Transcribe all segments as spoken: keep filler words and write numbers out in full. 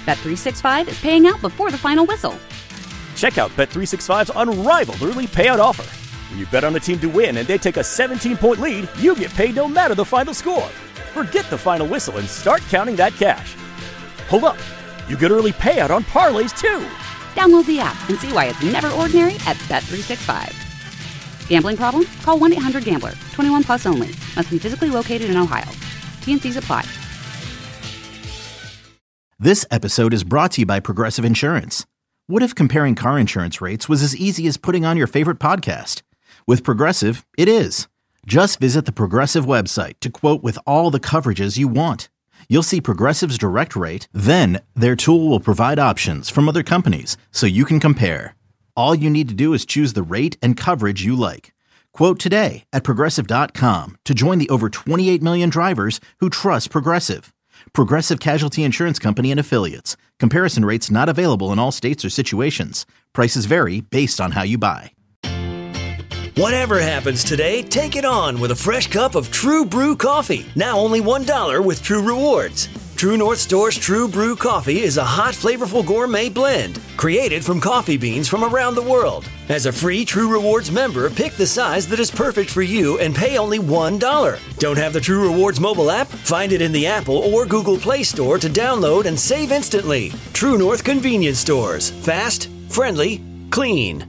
Bet three sixty-five is paying out before the final whistle. Check out Bet three sixty-five's unrivaled early payout offer. When you bet on a team to win and they take a seventeen-point lead, you get paid no matter the final score. Forget the final whistle and start counting that cash. Hold up. You get early payout on parlays, too. Download the app and see why it's never ordinary at Bet three sixty-five. Gambling problem? Call one eight hundred gambler. twenty-one plus only. Must be physically located in Ohio. T and C's apply. This episode is brought to you by Progressive Insurance. What if comparing car insurance rates was as easy as putting on your favorite podcast? With Progressive, it is. Just visit the Progressive website to quote with all the coverages you want. You'll see Progressive's direct rate, then their tool will provide options from other companies so you can compare. All you need to do is choose the rate and coverage you like. Quote today at Progressive dot com to join the over twenty-eight million drivers who trust Progressive. Progressive Casualty Insurance Company and Affiliates. Comparison rates not available in all states or situations. Prices vary based on how you buy. Whatever happens today, take it on with a fresh cup of True Brew coffee. Now only one dollar with True Rewards. True North Store's True Brew coffee is a hot, flavorful gourmet blend created from coffee beans from around the world. As a free True Rewards member, pick the size that is perfect for you and pay only one dollar. Don't have the True Rewards mobile app? Find it in the Apple or Google Play Store to download and save instantly. True North Convenience Stores. Fast, friendly, clean.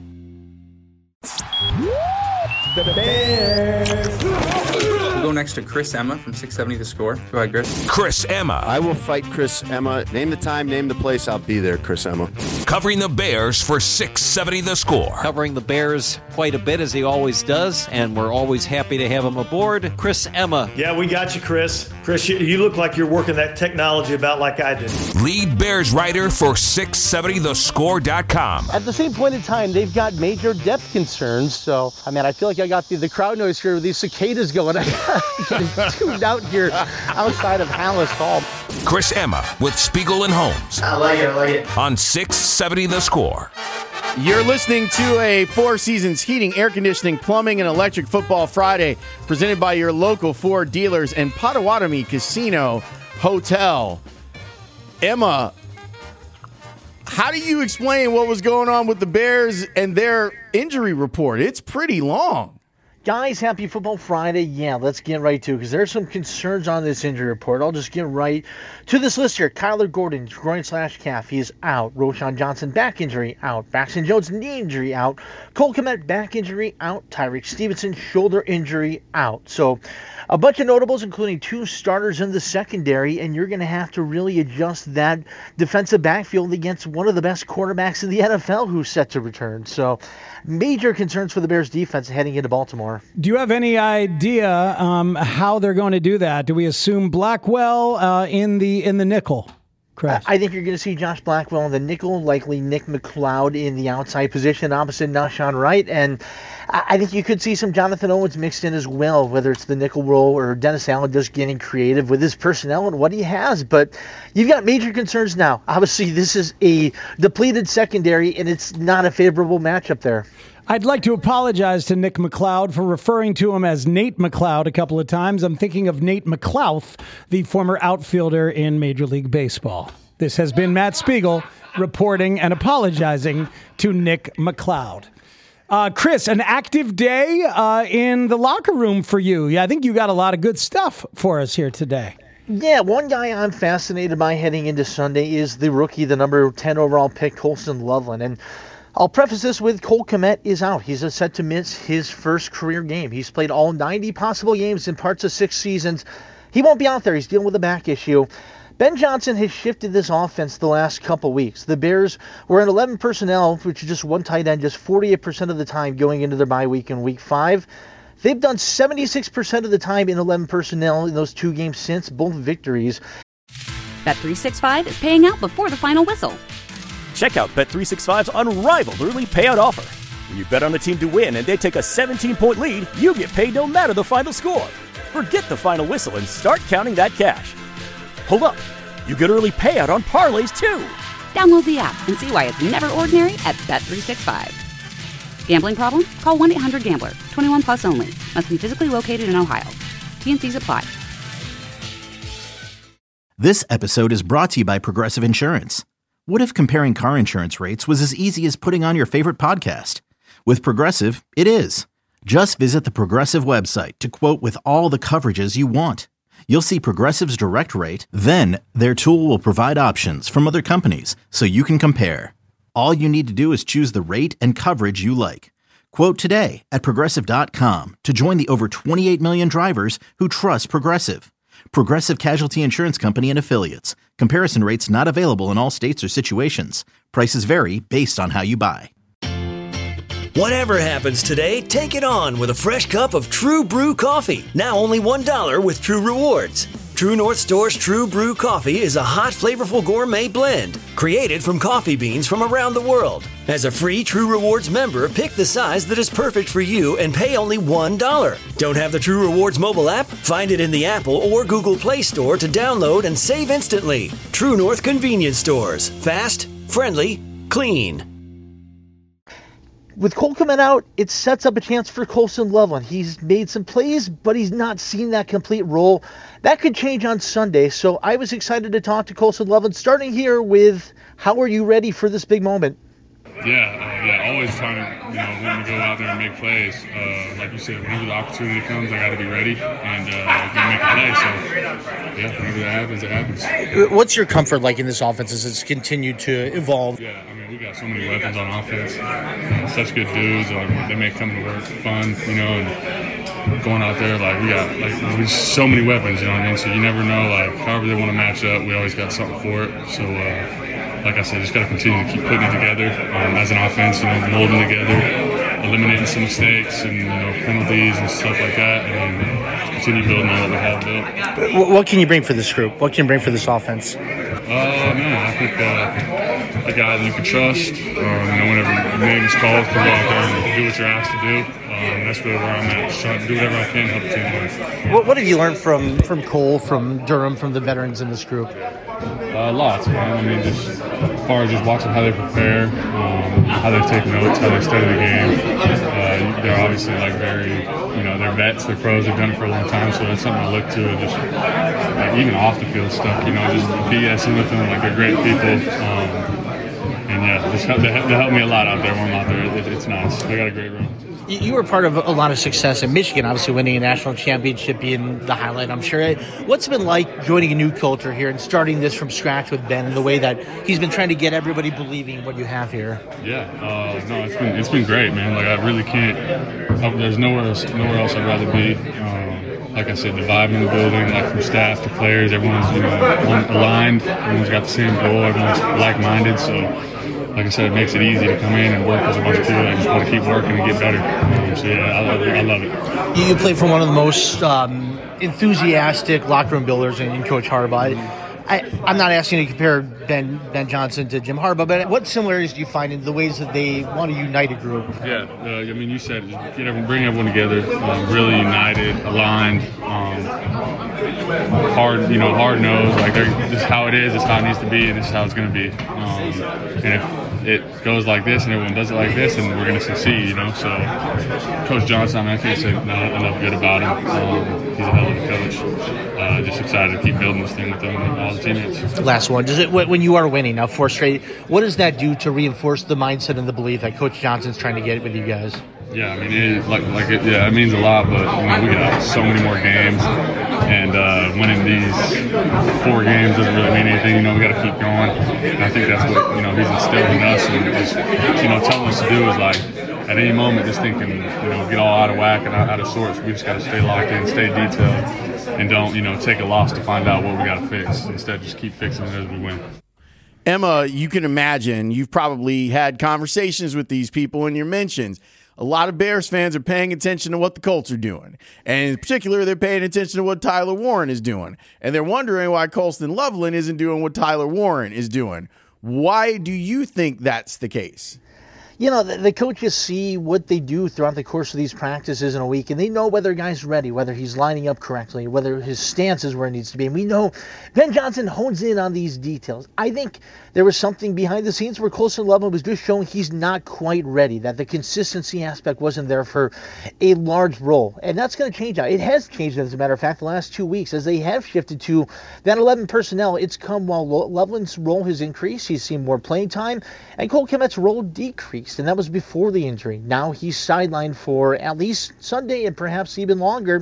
The Bears. We'll go next to Chris Emma from six seventy The Score. Go ahead, Chris. Chris Emma. I will fight Chris Emma. Name the time, name the place. I'll be there, Chris Emma. Covering the Bears for six seventy The Score. Covering the Bears quite a bit, as he always does, and we're always happy to have him aboard. Chris Emma. Yeah, we got you, Chris. Chris, you, you look like you're working that technology about like I did. Lead Bears writer for six seventy the score dot com. At the same point in time, they've got major depth concerns. So, I mean, I feel like I got the, the crowd noise here with these cicadas going. I'm getting tuned out here outside of Hallis Hall. Chris Emma with Spiegel and Holmes. I like it, I like it. On six seventy The Score. You're listening to a Four Seasons Heating, Air Conditioning, Plumbing, and Electric Football Friday, presented by your local Ford dealers and Potawatomi Casino Hotel. Emma, how do you explain what was going on with the Bears and their injury report? It's pretty long. Guys, happy Football Friday. Yeah, let's get right to it because there's some concerns on this injury report. I'll just get right to this list here. Kyler Gordon, groin slash calf, he is out. Roschon Johnson, back injury, out. Braxton Jones, knee injury, out. Cole Kmet, back injury, out. Tyreek Stevenson, shoulder injury, out. So a bunch of notables, including two starters in the secondary, and you're going to have to really adjust that defensive backfield against one of the best quarterbacks in the N F L who's set to return. So major concerns for the Bears defense heading into Baltimore. Do you have any idea um, how they're going to do that? Do we assume Blackwell uh, in the in the nickel? Chris? I think you're going to see Josh Blackwell in the nickel, likely Nick McLeod in the outside position opposite Nahshon Wright, and I think you could see some Jonathan Owens mixed in as well, whether it's the nickel role or Dennis Allen just getting creative with his personnel and what he has. But you've got major concerns now. Obviously, this is a depleted secondary, and it's not a favorable matchup there. I'd like to apologize to Nick McLeod for referring to him as Nate McLeod a couple of times. I'm thinking of Nate McLouth, the former outfielder in Major League Baseball. This has been Matt Spiegel reporting and apologizing to Nick McLeod. Uh, Chris, an active day uh, in the locker room for you. Yeah, I think you got a lot of good stuff for us here today. Yeah, one guy I'm fascinated by heading into Sunday is the rookie, the number ten overall pick, Colston Loveland. And I'll preface this with Cole Kmet is out. He's set to miss his first career game. He's played all ninety possible games in parts of six seasons. He won't be out there. He's dealing with a back issue. Ben Johnson has shifted this offense the last couple weeks. The Bears were in eleven personnel, which is just one tight end, just forty-eight percent of the time going into their bye week in week five. They've done seventy-six percent of the time in eleven personnel in those two games since both victories. Bet three sixty-five is paying out before the final whistle. Check out Bet three sixty-five's unrivaled early payout offer. When you bet on a team to win and they take a seventeen-point lead, you get paid no matter the final score. Forget the final whistle and start counting that cash. Hold up. You get early payout on parlays, too. Download the app and see why it's never ordinary at Bet three sixty-five. Gambling problem? Call one eight hundred gambler. twenty-one plus only. Must be physically located in Ohio. T and C's apply. This episode is brought to you by Progressive Insurance. What if comparing car insurance rates was as easy as putting on your favorite podcast? With Progressive, it is. Just visit the Progressive website to quote with all the coverages you want. You'll see Progressive's direct rate, then their tool will provide options from other companies so you can compare. All you need to do is choose the rate and coverage you like. Quote today at Progressive dot com to join the over twenty-eight million drivers who trust Progressive. Progressive Casualty Insurance Company and Affiliates. Comparison rates not available in all states or situations. Prices vary based on how you buy. Whatever happens today, take it on with a fresh cup of True Brew coffee. Now only one dollar with True Rewards. True North Store's True Brew coffee is a hot, flavorful gourmet blend created from coffee beans from around the world. As a free True Rewards member, pick the size that is perfect for you and pay only one dollar. Don't have the True Rewards mobile app? Find it in the Apple or Google Play Store to download and save instantly. True North Convenience Stores. Fast, friendly, clean. With Cole coming out, it sets up a chance for Colston Loveland. He's made some plays, but he's not seen that complete role. That could change on Sunday, so I was excited to talk to Colston Loveland, starting here with, how are you ready for this big moment? Yeah, uh, yeah, always trying to, you know, wanting to go out there and make plays. Uh, like you said, whenever the opportunity comes, I got to be ready and uh, gonna make a play. So, yeah, whenever that happens, it happens. What's your comfort like in this offense as it's continued to evolve? Yeah, I mean, we got so many weapons on offense. Uh, such good dudes. Like, they make coming to work fun, you know, and going out there, like, we got, like, there's so many weapons, you know what I mean? So you never know, like, however they want to match up, we always got something for it. So, uh, like I said, just got to continue to keep putting it together um, as an offense, you know, molding together, eliminating some mistakes and, you know, penalties and stuff like that, and then continue building on what we have built. What can you bring for this group? What can you bring for this offense? Uh, man, I think uh, a guy that you can trust, um, you know, whenever your name is called, to go out there and do what you're asked to do. Um, that's really where I'm at. Just trying to do whatever I can to help the team win. What, what have you learned from, from Cole, from Durham, from the veterans in this group? Uh, lots, man. I mean, just as far as just watching how they prepare, um, how they take notes, how they study the game. Uh, they're obviously like very, you know, they're vets, they're pros, they've done it for a long time, so that's something to look to. And just like even off the field stuff, you know, just BSing with them, like they're great people. Um, and yeah, just help, they, they help me a lot out there when I'm out there. It, it's nice. They got a great room. You were part of a lot of success in Michigan, obviously winning a national championship being the highlight, I'm sure. What's it been like joining a new culture here and starting this from scratch with Ben and the way that he's been trying to get everybody believing what you have here? Yeah, uh, no, it's been it's been great, man. Like I really can't. There's nowhere else nowhere else I'd rather be. Um, like I said, the vibe in the building, like from staff to players, everyone's you know aligned. Everyone's got the same goal. Everyone's like-minded. So. Like I said, it makes it easy to come in and work with a bunch of people that just want to keep working and get better. Um, so, yeah, I love it. I love it. You play for one of the most um, enthusiastic locker room builders in, in Coach Harbaugh. I, I'm not asking you to compare Ben Ben Johnson to Jim Harbaugh, but what similarities do you find in the ways that they want to unite a group? Yeah, uh, I mean, you said get everyone, bring everyone together, um, really united, aligned, um, hard, you know, hard nosed. Like this is how it is, this is how it needs to be, and this is how it's going to be. Um, and if it goes like this and everyone does it like this, and we're going to succeed, you know. So Coach Johnson, I mean, I can't say enough good about him. Um, he's a hell of a coach. Uh, just excited to keep building this thing with them and all the teammates. Last one. Does it when you are winning now four straight? What does that do to reinforce the mindset and the belief that Coach Johnson's trying to get with you guys? Yeah, I mean, it, like, like, it, yeah, it means a lot. But you know, we got so many more games, and uh, winning these four games doesn't really mean anything. You know, we got to keep going. And I think that's what you know he's instilled in us, and just you know telling us to do is like at any moment just thinking you know get all out of whack and out, out of sorts. We just got to stay locked in, stay detailed, and don't you know take a loss to find out what we got to fix. Instead, just keep fixing it as we win. Emma, you can imagine you've probably had conversations with these people in your mentions. A lot of Bears fans are paying attention to what the Colts are doing. And in particular, they're paying attention to what Tyler Warren is doing. And they're wondering why Colston Loveland isn't doing what Tyler Warren is doing. Why do you think that's the case? you know, the, the coaches see what they do throughout the course of these practices in a week, and they know whether a guy's ready, whether he's lining up correctly, whether his stance is where it needs to be. And we know Ben Johnson hones in on these details. I think there was something behind the scenes where Colson Loveland was just showing he's not quite ready, that the consistency aspect wasn't there for a large role. And that's going to change out. It has changed, as a matter of fact, the last two weeks, as they have shifted to that eleven personnel. It's come while Loveland's role has increased. He's seen more playing time, and Cole Kmet's role decreased. And that was before the injury. Now he's sidelined for at least Sunday and perhaps even longer.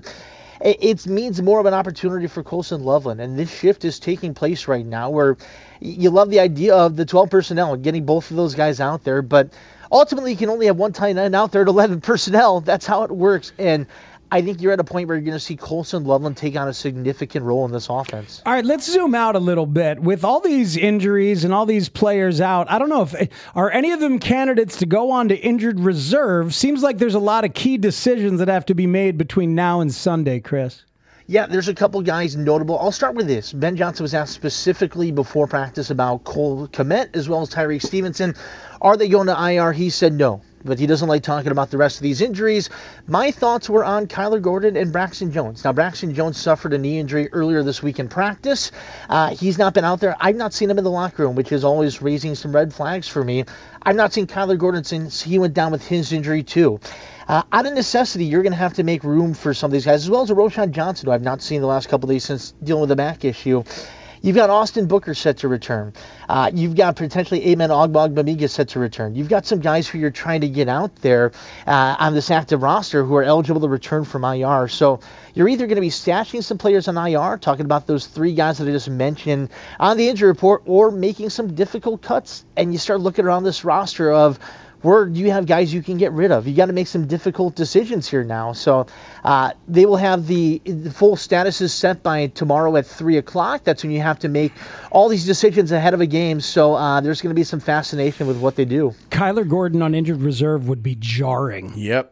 It means more of an opportunity for Colson Loveland. And this shift is taking place right now where you love the idea of the twelve personnel and getting both of those guys out there. But ultimately, you can only have one tight end out there at eleven personnel. That's how it works. And I think you're at a point where you're going to see Colson Loveland take on a significant role in this offense. All right, let's zoom out a little bit. With all these injuries and all these players out, I don't know if are any of them candidates to go on to injured reserve. Seems like there's a lot of key decisions that have to be made between now and Sunday, Chris. Yeah, there's a couple guys notable. I'll start with this. Ben Johnson was asked specifically before practice about Cole Kmet as well as Tyreek Stevenson. Are they going to I R? He said no, but he doesn't like talking about the rest of these injuries. My thoughts were on Kyler Gordon and Braxton Jones. Now, Braxton Jones suffered a knee injury earlier this week in practice. Uh, he's not been out there. I've not seen him in the locker room, which is always raising some red flags for me. I've not seen Kyler Gordon since he went down with his injury, too. Uh, out of necessity, you're going to have to make room for some of these guys, as well as a Roschon Johnson, who I've not seen the last couple of days since dealing with the back issue. You've got Austin Booker set to return. Uh, you've got potentially Amen Ogbongbemiga set to return. You've got some guys who you're trying to get out there uh, on this active roster who are eligible to return from I R. So you're either going to be stashing some players on I R, talking about those three guys that I just mentioned on the injury report, or making some difficult cuts. And you start looking around this roster of where you have guys you can get rid of. You got to make some difficult decisions here now. So uh, they will have the, the full statuses set by tomorrow at three o'clock. That's when you have to make all these decisions ahead of a game. So uh, there's going to be some fascination with what they do. Kyler Gordon on injured reserve would be jarring. Yep.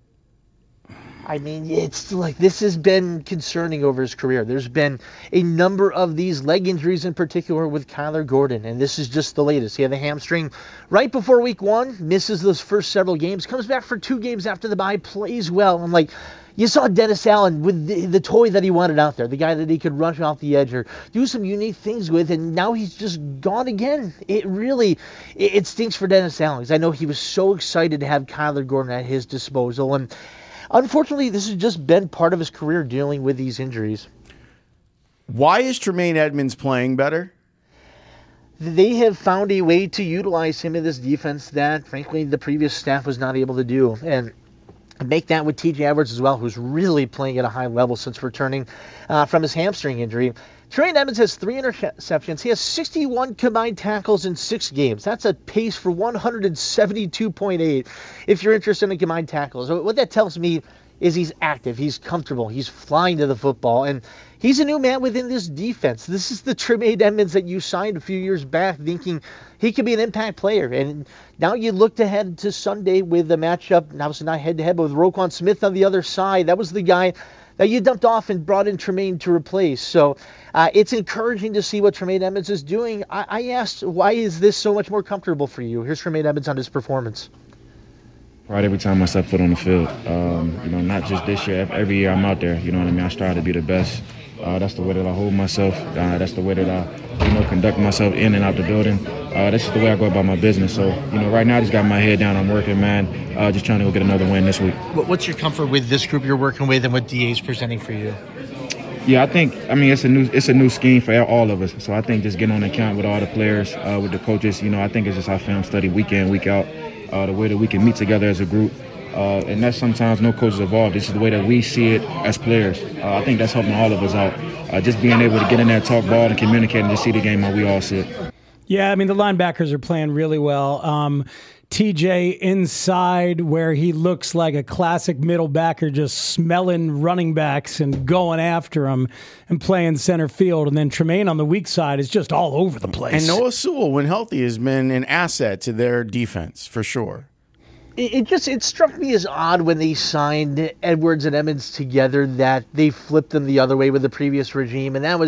I mean, it's like this has been concerning over his career. There's been a number of these leg injuries in particular with Kyler Gordon, and this is just the latest. He had the hamstring right before week one, misses those first several games, comes back for two games after the bye, plays well. And like, you saw Dennis Allen with the, the toy that he wanted out there, the guy that he could rush off the edge or do some unique things with, and now he's just gone again. It really, it, it stinks for Dennis Allen, because I know he was so excited to have Kyler Gordon at his disposal, and unfortunately, this has just been part of his career dealing with these injuries. Why is Tremaine Edmunds playing better? They have found a way to utilize him in this defense that, frankly, the previous staff was not able to do. And make that with T J Edwards as well, who's really playing at a high level since returning uh, from his hamstring injury. Tremaine Edmunds has three interceptions. He has sixty-one combined tackles in six games. That's a pace for one seventy-two point eight if you're interested in combined tackles. What that tells me is he's active, he's comfortable, he's flying to the football, and he's a new man within this defense. This is the Tremaine Edmunds that you signed a few years back thinking he could be an impact player. And now you looked ahead to Sunday with a matchup, obviously not head-to-head, but with Roquan Smith on the other side. That was the guy that you dumped off and brought in Tremaine to replace. So uh, it's encouraging to see what Tremaine Edmunds is doing. I, I asked, why is this so much more comfortable for you? Here's Tremaine Edmunds on his performance. Right, every time I step foot on the field, um, you know, not just this year, every year I'm out there, you know what I mean? I strive to be the best. Uh, that's the way that I hold myself. Uh, that's the way that I, you know, conduct myself in and out the building. Uh, that's just the way I go about my business. So, you know, right now I just got my head down. I'm working, man, uh, just trying to go get another win this week. What's your comfort with this group you're working with and what D A is presenting for you? Yeah, I think, I mean, it's a new it's a new scheme for all of us. So I think just getting on the account with all the players, uh, with the coaches, you know, I think it's just our film study week in, week out, uh, the way that we can meet together as a group. Uh, and that's sometimes no coach is involved. This is the way that we see it as players. Uh, I think that's helping all of us out. Uh, just being able to get in there, talk ball, and communicate and just see the game how we all see it. Yeah, I mean, the linebackers are playing really well. Um, T J inside where he looks like a classic middle backer, just smelling running backs and going after them and playing center field. And then Tremaine on the weak side is just all over the place. And Noah Sewell, when healthy, has been an asset to their defense for sure. It just it struck me as odd when they signed Edwards and Edmunds together that they flipped them the other way with the previous regime, and that was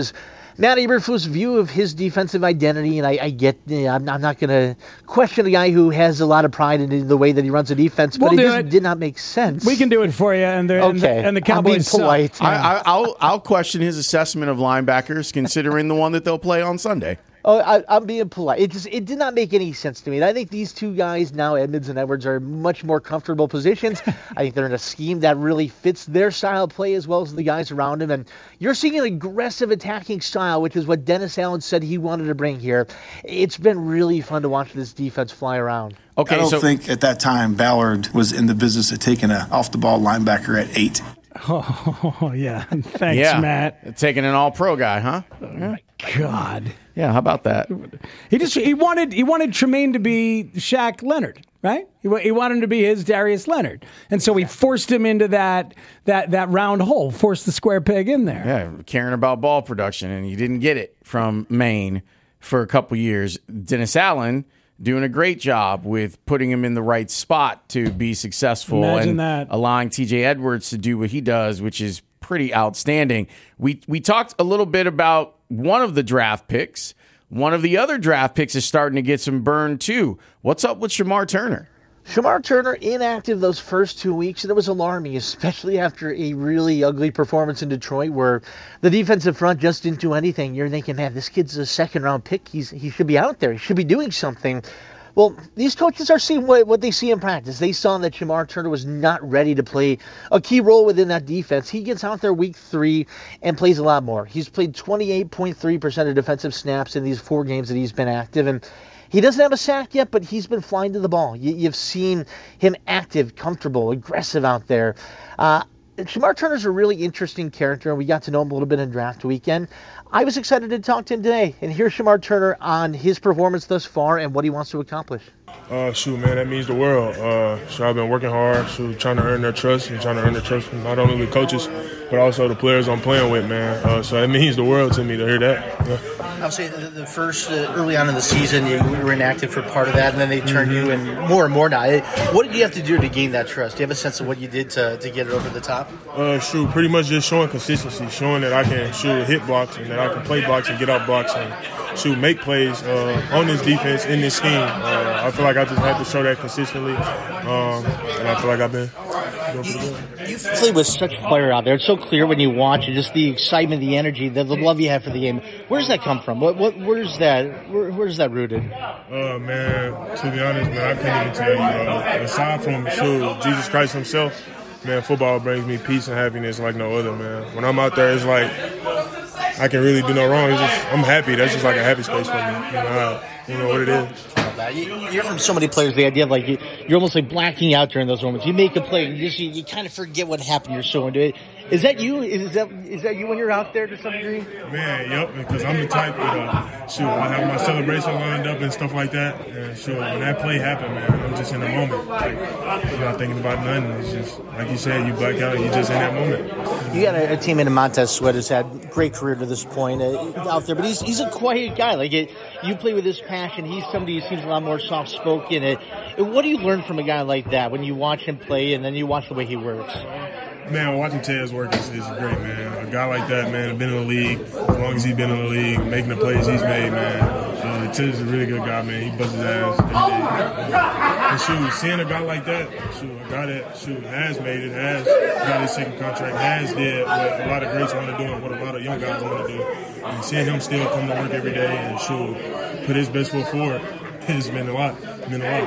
Matt Eberflus' view of his defensive identity, and I, I get, you know, I'm, I'm not going to question a guy who has a lot of pride in the way that he runs a defense, but We'll it do just it. did not make sense. We can do it for you, and the, and the, Okay. and the I'm Cowboys being polite. suck. I, I, I'll I'll question his assessment of linebackers, considering the one that they'll play on Sunday. Oh, I, I'm being polite. It just it did not make any sense to me. And I think these two guys now, Edmonds and Edwards, are in much more comfortable positions. I think they're in a scheme that really fits their style of play as well as the guys around them. And you're seeing an aggressive attacking style, which is what Dennis Allen said he wanted to bring here. It's been really fun to watch this defense fly around. Okay, I don't so think at that time Ballard was in the business of taking an off-the-ball linebacker at eight. Oh, yeah. Thanks, yeah, Matt. taking an all-pro guy, huh? Oh, God. Yeah, how about that? He just he wanted he wanted Tremaine to be Shaq Leonard, right? He, wa- he wanted him to be his Darius Leonard, and so he forced him into that that that round hole, forced the square peg in there. Yeah, caring about ball production, and you didn't get it from Maine for a couple years. Dennis Allen doing a great job with putting him in the right spot to be successful. Imagine and that. allowing T J Edwards to do what he does, which is pretty outstanding. We we talked a little bit about one of the draft picks. One of the other draft picks is starting to get some burn too. What's up with Shamar Turner? Shamar Turner inactive those first two weeks, and it was alarming, especially after a really ugly performance in Detroit where the defensive front just didn't do anything. You're thinking, man, this kid's a second-round pick. He's He should be out there. He should be doing something. Well, these coaches are seeing what, what they see in practice. They saw that Shamar Turner was not ready to play a key role within that defense. He gets out there week three and plays a lot more. He's played twenty-eight point three percent of defensive snaps in these four games that he's been active. And he doesn't have a sack yet, but he's been flying to the ball. You, you've seen him active, comfortable, aggressive out there. Uh, Shamar Turner's a really interesting character, and we got to know him a little bit in draft weekend. I was excited to talk to him today, and here's Shamar Turner on his performance thus far and what he wants to accomplish. Uh, shoot, man, that means the world. Uh, so I've been working hard, shoot, trying to earn their trust and trying to earn their trust from not only the coaches, but also the players I'm playing with, man. Uh, so it means the world to me to hear that. Yeah. Obviously, the, the first, uh, early on in the season, you were inactive for part of that, and then they turned Mm-hmm. you in more and more now. What did you have to do to gain that trust? Do you have a sense of what you did to, to get it over the top? Uh, shoot, pretty much just showing consistency, showing that I can shoot hit blocks and that I can play blocks and get out blocks and shoot make plays uh, on this defense in this scheme. Uh, I feel like I just had to show that consistently, um, and I feel like I've been doing pretty good. You've played with such fire out there. It's so clear when you watch it, just the excitement, the energy, the, the love you have for the game. Where does that come from? What, what, where's that? Where, where's that rooted? Uh, man, to be honest, man, I can't even tell you. Uh, aside from shoot, Jesus Christ himself, man, football brings me peace and happiness like no other, man. When I'm out there, it's like I can really do no wrong. It's just, I'm happy. That's just like a happy space for me. You know, I, you know what it is. You hear from so many players the idea of like you, you're almost like blacking out during those moments. You make a play and you just you, you kind of forget what happened. You're so into it. Is that you? Is that is that you when you're out there to some degree? Man, yep. Because I'm the type that uh, shoot, I have my celebration lined up and stuff like that. And shoot, when that play happened, man, I'm just in the moment. Like, you're not thinking about nothing. It's just like you said, you black out and you're just in that moment. You got a, a teammate in Montez Sweat who's had a great career to this point uh, out there, but he's he's a quiet guy. Like it, you play with his passion. He's somebody who seems a lot more soft spoken. It, what do you learn from a guy like that when you watch him play and then you watch the way he works? Man, watching Tez work is, is great, man. A guy like that, man, been in the league as long as he's been in the league, making the plays he's made, man. Uh, Tez is a really good guy, man. He busts his ass every day. And shoot, seeing a guy like that, shoot, a guy that shoot has made it, has got his second contract, has did what a lot of greats want to do and what a lot of young guys want to do, and seeing him still come to work every day and shoot, put his best foot forward, it's been a lot. It's been a lot.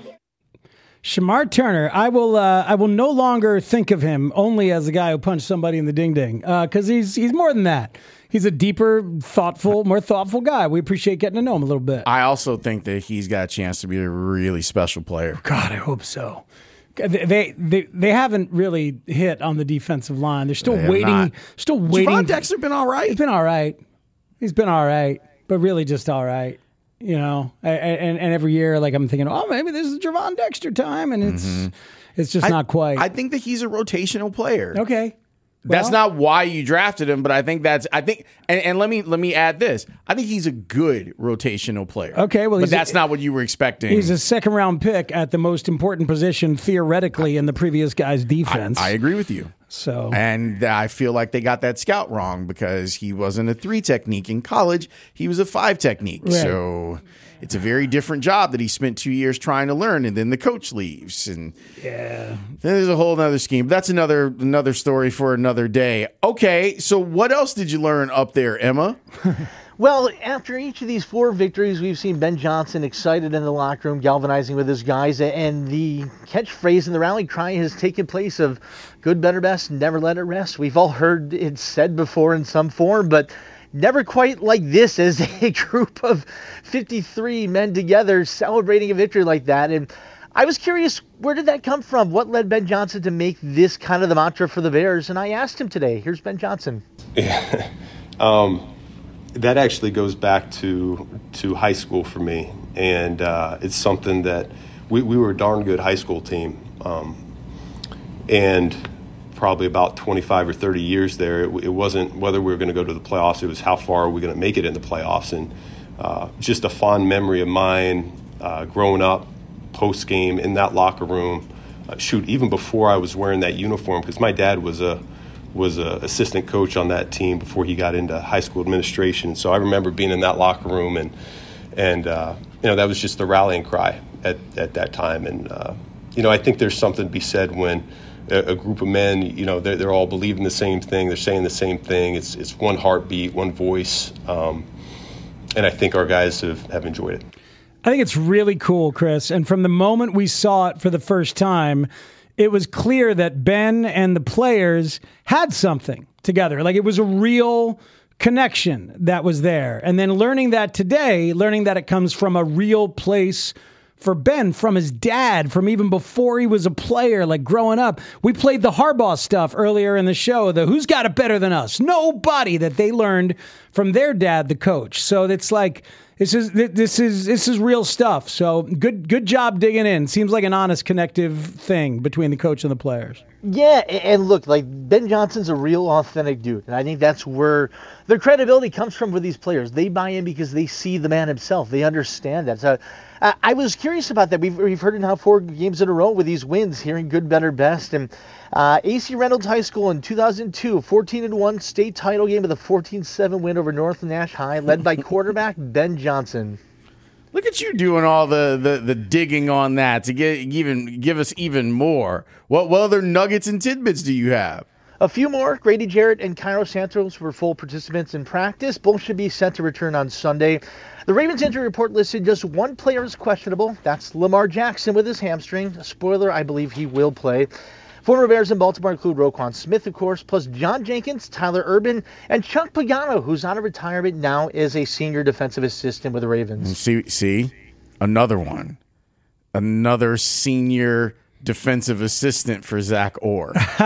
Shamar Turner, I will uh, I will no longer think of him only as a guy who punched somebody in the ding-ding, because uh, he's he's more than that. He's a deeper, thoughtful, more thoughtful guy. We appreciate getting to know him a little bit. I also think that he's got a chance to be a really special player. God, I hope so. They they they haven't really hit on the defensive line. They're still They have waiting. not. Still waiting. Javon Dexter been all right. He's been all right. He's been all right, but really just all right. You know, and, and every year, like I'm thinking, oh, maybe this is Javon Dexter time, and it's mm-hmm. it's just I, not quite. I think that he's a rotational player. Okay, that's well, not why you drafted him, but I think that's I think, and, and let me let me add this: I think he's a good rotational player. Okay, well, but that's a, not what you were expecting. He's a second round pick at the most important position theoretically in the previous guy's defense. I, I agree with you. So, and I feel like they got that scout wrong because he wasn't a three technique in college. He was a five technique. Right. So it's a very different job that he spent two years trying to learn, and then the coach leaves. And yeah, there's a whole other scheme. That's another another story for another day. Okay, so what else did you learn up there, Emma? Well, after each of these four victories, we've seen Ben Johnson excited in the locker room, galvanizing with his guys, and the catchphrase in the rally cry has taken place of good, better, best, never let it rest. We've all heard it said before in some form, but never quite like this as a group of fifty-three men together celebrating a victory like that. And I was curious, where did that come from? What led Ben Johnson to make this kind of the mantra for the Bears? And I asked him today. Here's Ben Johnson. Yeah. um, That actually goes back to to high school for me, and uh, it's something that we, we were a darn good high school team, um, and probably about twenty-five or thirty years there, it, it wasn't whether we were going to go to the playoffs, it was how far are we going to make it in the playoffs, and uh, just a fond memory of mine uh, growing up, post-game in that locker room, uh, shoot, even before I was wearing that uniform, because my dad was a was an assistant coach on that team before he got into high school administration. So I remember being in that locker room, and and uh, you know, that was just the rallying cry at, at that time. And uh, you know, I think there's something to be said when a, a group of men, you know, they're, they're all believing the same thing, they're saying the same thing. It's it's one heartbeat, one voice, um, and I think our guys have, have enjoyed it. I think it's really cool, Chris. And from the moment we saw it for the first time, it was clear that Ben and the players had something together. Like, it was a real connection that was there. And then learning that today, learning that it comes from a real place for Ben, from his dad, from even before he was a player, like growing up. We played the Harbaugh stuff earlier in the show, the who's got it better than us? Nobody, that they learned from their dad, the coach. So it's like, This is this is this is real stuff. So good good job digging in. Seems like an honest, connective thing between the coach and the players. Yeah, and look, like Ben Johnson's a real, authentic dude, and I think that's where the credibility comes from with these players. They buy in because they see the man himself. They understand that. So uh, I was curious about that. We've we've heard it now four games in a row with these wins, hearing good, better, best, and uh, A C Reynolds High School in two thousand two, fourteen and one state title game with a fourteen seven win over North Nash High, led by quarterback Ben Johnson. Look at you doing all the, the, the digging on that to get even give us even more. What, what other nuggets and tidbits do you have? A few more. Grady Jarrett and Cairo Santos were full participants in practice. Both should be set to return on Sunday. The Ravens injury report listed just one player as questionable. That's Lamar Jackson with his hamstring. Spoiler, I believe he will play. Former Bears in Baltimore include Roquan Smith, of course, plus John Jenkins, Tyler Urban, and Chuck Pagano, who's out of retirement now as a senior defensive assistant with the Ravens. See, see, another one. Another senior defensive assistant for Zach Orr. They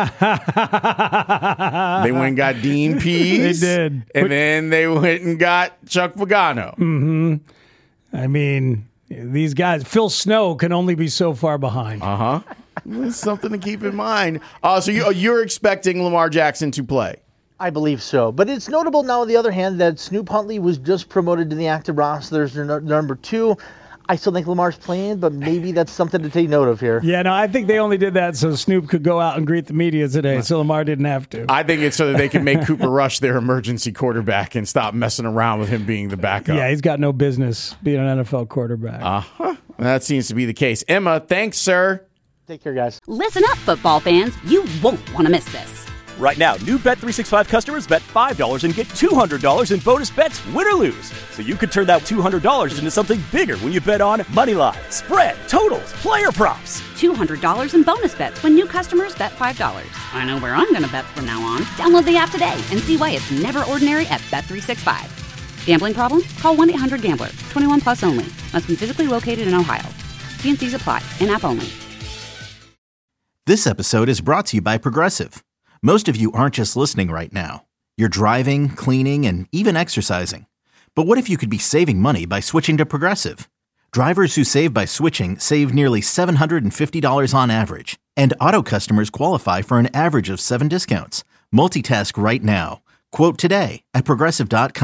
went and got Dean Pease. They did. And then they went and got Chuck Pagano. Mm-hmm. I mean, these guys, Phil Snow can only be so far behind. Uh-huh. That's something to keep in mind. Uh, so you, you're expecting Lamar Jackson to play? I believe so. But it's notable now, on the other hand, that Snoop Huntley was just promoted to the active roster. There's their no, number two. I still think Lamar's playing, but maybe that's something to take note of here. Yeah, no, I think they only did that so Snoop could go out and greet the media today, so Lamar didn't have to. I think it's so that they can make Cooper Rush their emergency quarterback and stop messing around with him being the backup. Yeah, he's got no business being an N F L quarterback. Uh-huh. That seems to be the case. Emma, thanks, sir. Take care, guys. Listen up, football fans. You won't want to miss this. Right now, new Bet three sixty-five customers bet five dollars and get two hundred dollars in bonus bets, win or lose. So you could turn that two hundred dollars into something bigger when you bet on money line, spread, totals, player props. two hundred dollars in bonus bets when new customers bet five dollars. I know where I'm going to bet from now on. Download the app today and see why it's never ordinary at Bet three sixty-five. Gambling problem? Call one eight hundred gambler. twenty-one plus only. Must be physically located in Ohio. T N Cs apply. In-app only. This episode is brought to you by Progressive. Most of you aren't just listening right now. You're driving, cleaning, and even exercising. But what if you could be saving money by switching to Progressive? Drivers who save by switching save nearly seven hundred fifty dollars on average. And auto customers qualify for an average of seven discounts. Multitask right now. Quote today at Progressive dot com.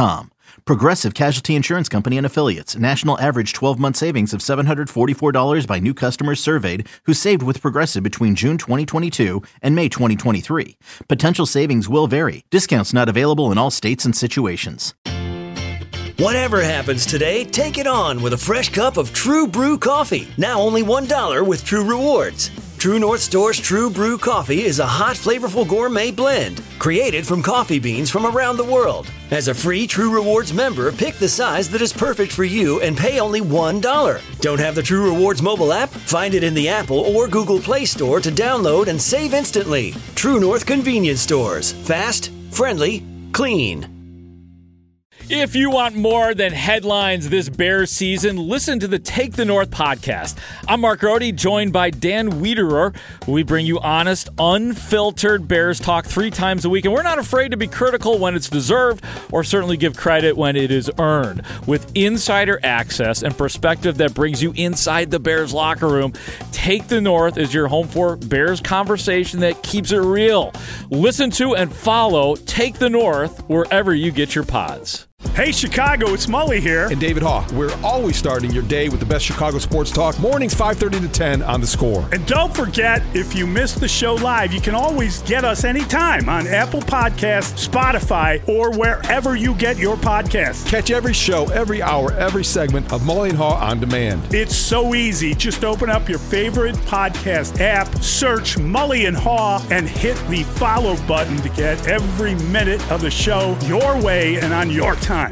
Progressive Casualty Insurance Company and Affiliates. National average twelve-month savings of seven hundred forty-four dollars by new customers surveyed who saved with Progressive between June twenty twenty-two and May twenty twenty-three. Potential savings will vary. Discounts not available in all states and situations. Whatever happens today, take it on with a fresh cup of True Brew coffee. Now only one dollar with True Rewards. True North Store's True Brew coffee is a hot, flavorful gourmet blend created from coffee beans from around the world. As a free True Rewards member, pick the size that is perfect for you and pay only one dollar. Don't have the True Rewards mobile app? Find it in the Apple or Google Play Store to download and save instantly. True North Convenience Stores. Fast, friendly, clean. If you want more than headlines this Bears season, listen to the Take the North podcast. I'm Mark Rohde, joined by Dan Wiederer. We bring you honest, unfiltered Bears talk three times a week, and we're not afraid to be critical when it's deserved or certainly give credit when it is earned. With insider access and perspective that brings you inside the Bears locker room, Take the North is your home for Bears conversation that keeps it real. Listen to and follow Take the North wherever you get your pods. Hey, Chicago, it's Mully here. And David Haugh. We're always starting your day with the best Chicago sports talk. Mornings five thirty to ten on The Score. And don't forget, if you miss the show live, you can always get us anytime on Apple Podcasts, Spotify, or wherever you get your podcasts. Catch every show, every hour, every segment of Mully and Haugh on demand. It's so easy. Just open up your favorite podcast app, search Mully and Haugh, and hit the follow button to get every minute of the show your way and on your time.